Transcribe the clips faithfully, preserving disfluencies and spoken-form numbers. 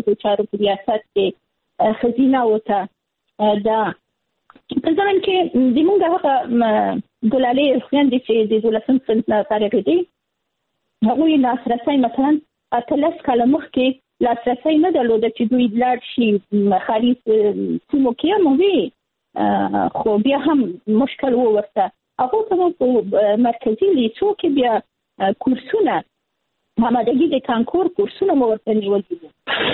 خځو چارو په ریاست کې خزینه وته دا په ځان کې د موږ هغه ګلالي خويندې چې د دولسم صنف فارغ دي هغوی لاسرسي مثلا اتلس کاله مخکې لاسرسي نه درلوده چې دوی لاړ شي خالي سیمو کې مو وي خو بیا هم مشکل و ورته هغه په مرکزي لیسو کې بیا کورسونه آمادګي د کانکور کورسونه مو ورته نیول دي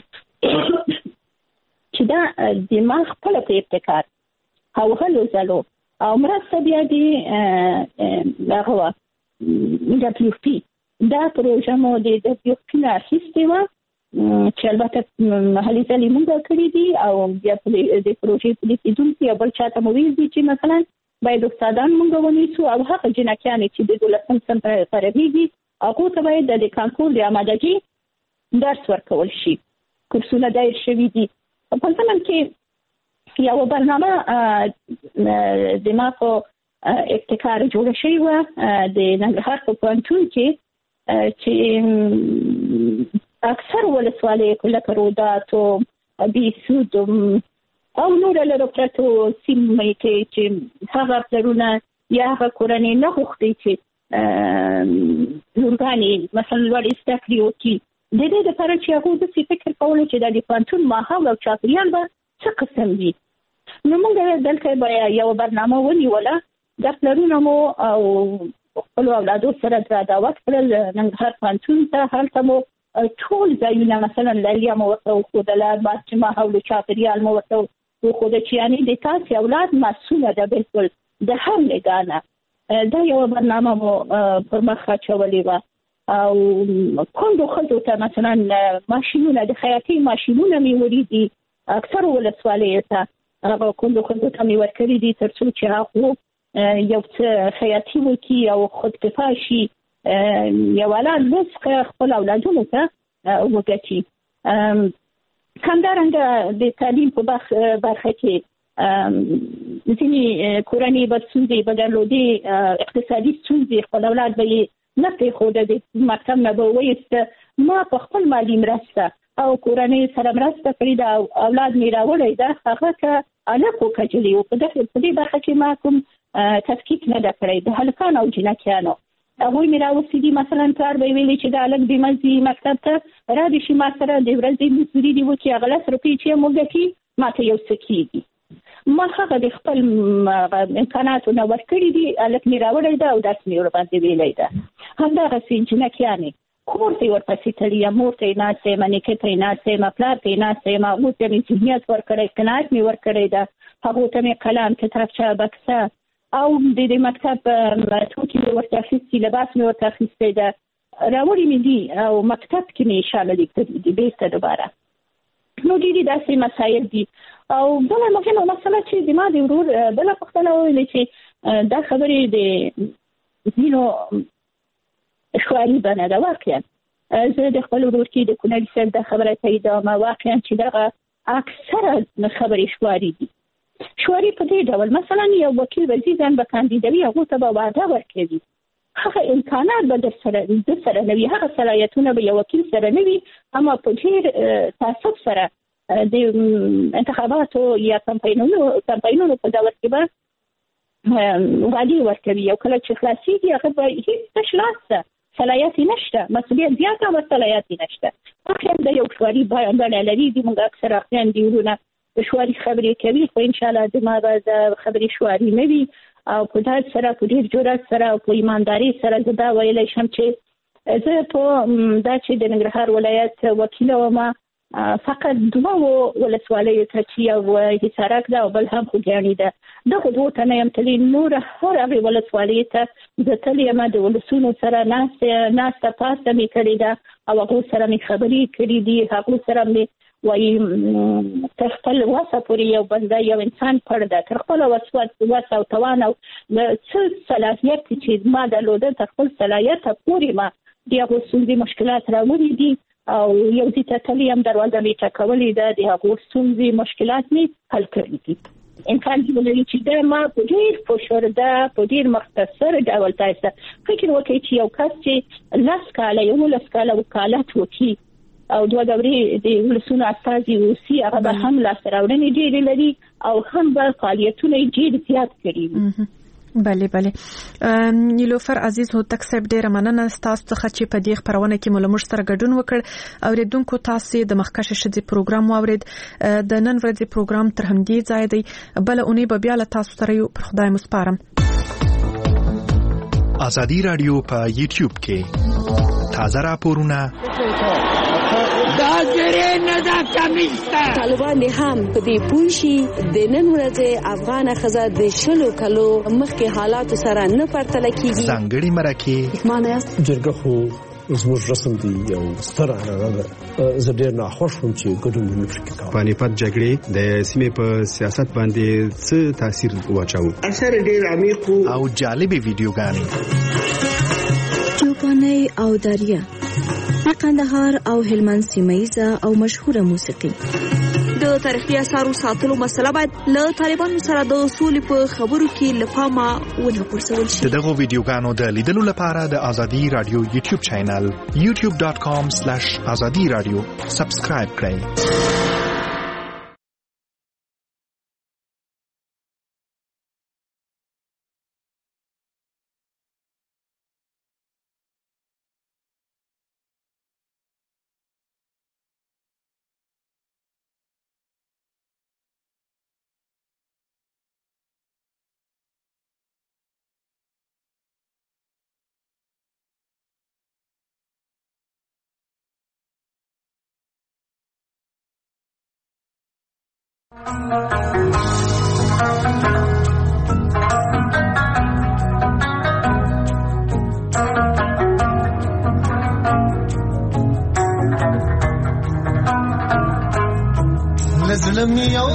چې دا دماغ خپل په ابتکار او هلو زلو او مرسته بیا دی هغه دبلیو پی دا پروژه مو د دبلیو پی نه اخیستې وه چې البته هلې ځلې مونږ کړي دي او بیا د پروژې پلي کېدونکي او بل چاته مو ویل دي چې مثلا باید استادان مونږ ونیسو او هغه جنکیانې چې د دولسم صنف فارغېږي هغو ته باید د کانکور د آمادګي درس ورکول شي کورسونه دایر شوي دي په ځمن کې یو برنامه د ما په ابتکار جوړه شوې وه د ننګرهار په پوهنتون کې چې اکثر ولسوالۍ لکه رودات او بیسود او نور لرو پرتو سیمې کې چې هغه افسرونه یا هغه کورنۍ نه غوښتي چې لورګانې مثلا لوړې زده کړې وکړي د دې لپاره چې هغوی داسې فکر کولو چې د پوهنتون ماحول او چاپېریال به څه قسم وي نو موږ دلته به یو برنامه ونیوله د پلرونو مو او خپلو اولادو سره دعوت کړل ننګرهار پوهنتون ته هلته مو ټول ځایونه مثلا لیلیه مو ورته وښودله چې ماحول چاپېریال مو ورته وښوده چې یعنې د تاسې اولاد معصومه ده بلکل د هر نګانه دا یو برنامه مو پر مخ اچولې وه او کونډو ښځو ته مثلا ماشینونه د خیاطۍ ماشینونه مې وړي دي اکثر ولسوالیو ته هغه کونډو ښځو ته مې ورکړي دي تر څو چې هغو یو څه خیاطي وکړي او خودکفا شي یو اعلی رزق خپل اولادونو ته وګټي همدارنګه د تعلیم په برخه کې ځینې کورنۍ به ستونزې به درلودې اقتصادي ستونزې خپل اولاد به یې نه پرېښوده د مکتب نه به وایست ما په خپل مالي مرسته او کورنۍ سره مرسته کړې ده او اولاد مې راوړی ده هغه که هلک وکجلي و په دې برخه کې ما کوم تفکیک نه ده کړی د هلکانو او جنکیانو هغوی مې راوستي دي مثلا پلار به یې ویلي چې د هلک بې مزي مکتب ته رادې شي ما سره د ورځې مزدوري دې وکړي هغه لس روپۍ چې یې مو ګټي ما ته یو څه کېږي ما هغه د خپل امکاناتو نه ورکړي دي هلک مې راوړی ده او درس مې ورباندې ویلی ده همدغسې جنکیانې کور ته یې ورپسې تلي یم مور ته یې ناسته یم نیکه ته یې ناسته یم پلار ته یې ناسته یم هغو ته مې ذهنیت ورکړی قناعت مې ورکړی ده هغو ته مې قلم کتابچه بکسه او د دې مکتب توکي مې ورته اخیستي لباس مې ورته اخیستی ده راوړي مې دي او مکتب کې مې شاملې کړي دي بېرته دوباره نو ډېرې داسې مسایل دي او بله مهمه مسله چې د ما د ورور بله پوښتنه وویلې چې دا خبرې د ځینو شعاري بنه ده واقعا زه د خپل ورور کې د کونړي صاحب دا خبره تاییدوم واقعا چې دغه اکثره خبرې شعاري دي شعاري په دې ډول مثلا یو وکیل به ځي ځان به کاندیدوي هغو ته به وعده ورکوي هغه امکانات به در سره د سره نه وي هغه صلاحیتونه به یو وکیل سره نه وي اما په ډېر تعصب سره د انتخاباتو یا کمپاینونو کمپاینونو په دور کې به وعدې ورکوي او کله چې خلاصېږي هغه به هېڅ تش لاس ده صلاحیت یې نشته مسؤلیت زیات او صلاحیت یې نشته واقعا د یو شعاري بڼه لري زموږ اکثره خویندې ورونه شعاري خبرې کوي خو انشاءالله د ما به د خبرې شعاري نه وي او په ډاډ سره په ډېر جرأت سره او په ایمانداري سره زه دا ویلی شم چې زه په دا چې د ننګرهار ولایت وکیله ومه فقط دوه ولسوالیو ته چې یو حصارک ده او بل هم خوږیاڼي ده دغو دوو ته نه یم تللې نوره هر هغې ولسوالۍ ته زه تللې یم د ولسونو سره ناسته پاسته مې کړې ده او هغو سره مې خبرې کړي دي هغو سره مې وایي تر خپل وسه پورې یو بنده یو انسان پړ ده تر خپله وسه او توان او څه صلاحیت چې ما درلوده تر خپل صلاحیته پورې ما د هغو ستونزې مشکلات راوړي دي او یو ځای ته تللی یم دروازه مې ټکولې ده د هغو ستونزې مشکلات مې حل کړي دي امکان دې ولري چې دا ما په ډېر فشرده په ډېر مختصر ډول تاسو ته فکر وکړئ چې یو کس چې لس کاله یولس کاله وکالت وکړي او دوه دورې د ولسونو استازي اوسي هغه به هم لاسراوړنې ډېرې لري او هم به فعالیتونه ډېر زیات کړي. بله بله نیلوفر عزیز هوتک صاحب ډیره مننه تاسو څخه چې په دې خبرونه کې ملمر سره ګډون وکړ. اوریدونکو تاسو د مخکشه شدي پروګرام واورید. د نن ورځې پروګرام تر همدې ځای دی. بل اونۍ به بیا له تاسو سره یو پر خدای مسپارم. ازادي رادیو په یوټیوب کې تازه راپورونه دا جری نه دا کمیستا طالبان هم په دې پوښي د نن ورځې افغان خزه د شلو کلو مخکې حالات سره نه پرتل کیږي. ځانګړي مرکه معنی جرګه خو زموږ رسم دی یو ستر هغه زه ډېر ناخوښ وم چې ګډون نه پکې کاوه. پانیپت جګړې د سیمې په سیاست باندې څه تاثیر واچاوه؟ اثر ډېر عمیق او جالبې ویډیوګانې چوپاني او دریا د قندهار او هلمند سیمایزه او مشهوره موسیقي. د تاریخي اثارو ساتلو مسله باید له طالبانو سره د اصول په خبرو کې لپاره ونه پرسول شي. دغه ویډیوګانو د لیدلو لپاره د ازادي رادیو یوټیوب چینل یوټیوب ډاٹ کام سلیش ازادي رادیو سبسکرایب کړئ. نظلم یو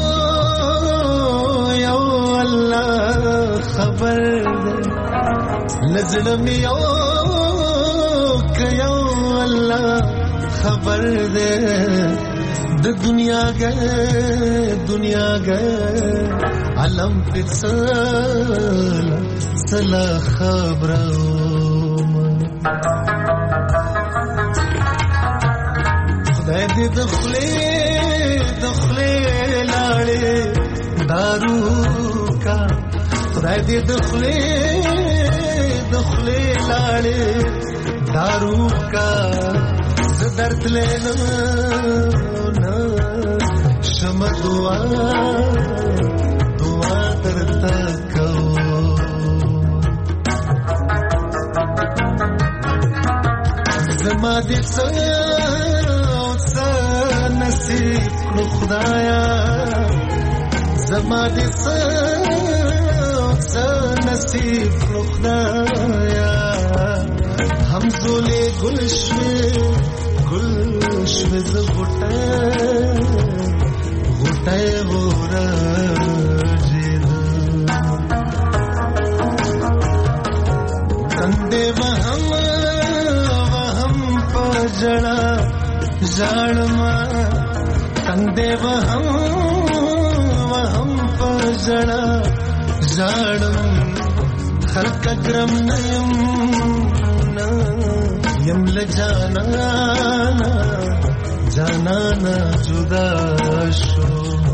یو الله خبر ده نظلم یو یو الله خبر ده د دنیا گئے دنیا گئے علم پر سلا سلا خبرم خدای دې دخلې دخلې لاړې دارو کا خدای دې دخلې دخلې لاړې دارو کا درد لینا نا شم دعا دعا درتا کو زما دې څه نصیب کړو خدایا زما دې څه نصیب کړو خدایا هم زولې گلشوي گلش وز غټه غټه ورجید کندې وهم وهم پجړا ژړما کندې وهم وهم پجړا ژړم خلق ګرم نیم یم لجانا جانا نا جدا شو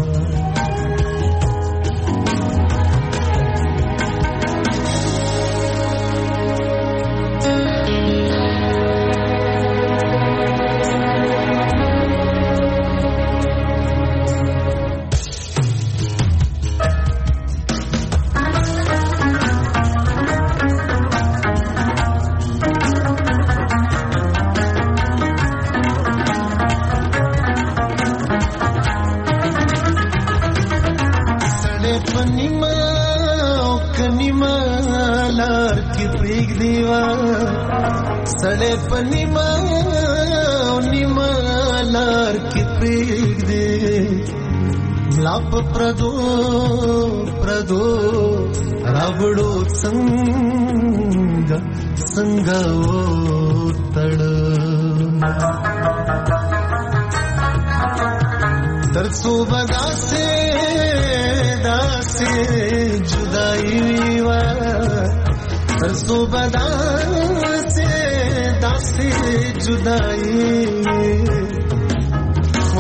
सड़े पनीमा निमा लार की प्रेग दे लाप प्रदो प्रदो रावड़ो संग संग तड़ तरसो बदा से दासे जुदाई वा तरसो बदा से दासे जुदाई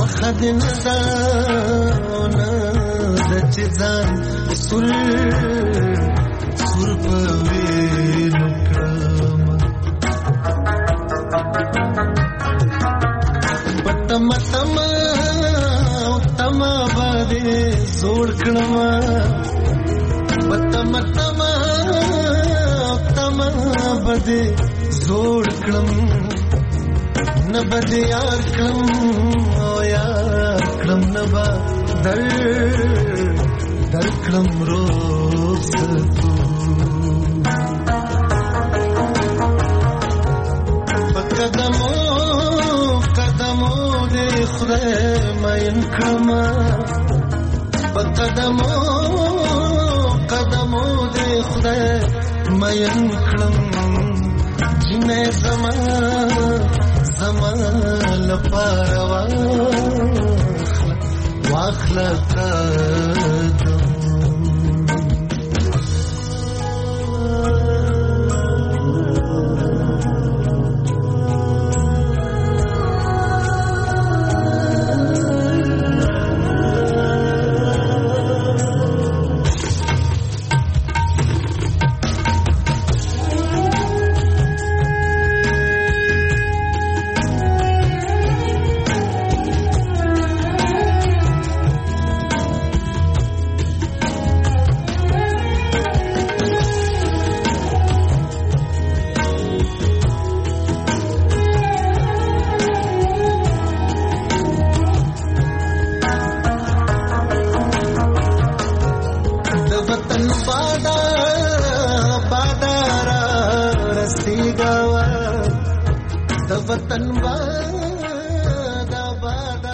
خدن داونه د چزان سول سول په وینو کړم پتم تم تم باندې زوړ کړم پتم تم تم باندې زوړ کړم نبد یار کړم او یار کړم نبا در در کړم روز تو قدمو قدمو دې خدای مین کړم قدمو قدمو دې خدای مین کړم جنې زما زما لپاره واخله قدم वतन